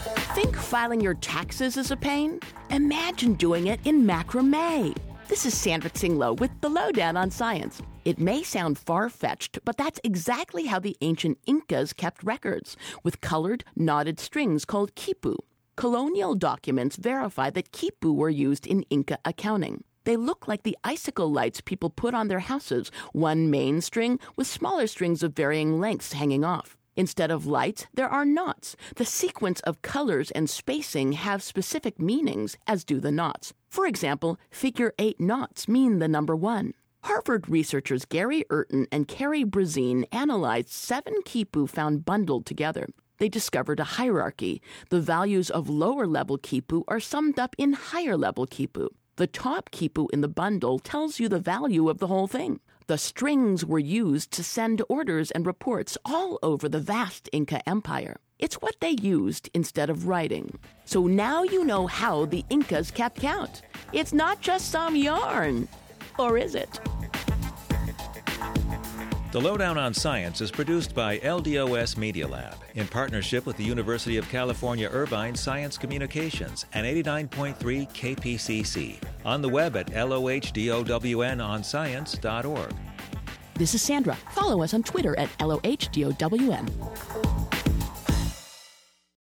Think filing your taxes is a pain? Imagine doing it in macrame. This is Sandra Tsinglow with the Lowdown on Science. It may sound far-fetched, but that's exactly how the ancient Incas kept records, with colored, knotted strings called quipu. Colonial documents verify that quipu were used in Inca accounting. They look like the icicle lights people put on their houses, one main string with smaller strings of varying lengths hanging off. Instead of lights, there are knots. The sequence of colors and spacing have specific meanings, as do the knots. For example, figure 8 knots mean the number 1. Harvard researchers Gary Urton and Carrie Brazine analyzed 7 quipu found bundled together. They discovered a hierarchy. The values of lower-level quipu are summed up in higher-level quipu. The top quipu in the bundle tells you the value of the whole thing. The strings were used to send orders and reports all over the vast Inca Empire. It's what they used instead of writing. So now you know how the Incas kept count. It's not just some yarn. Or is it? The Lowdown on Science is produced by LDOS Media Lab in partnership with the University of California Irvine Science Communications and 89.3 KPCC. On the web at LOHDOWNonscience.org. This is Sandra. Follow us on Twitter at LOHDOWN.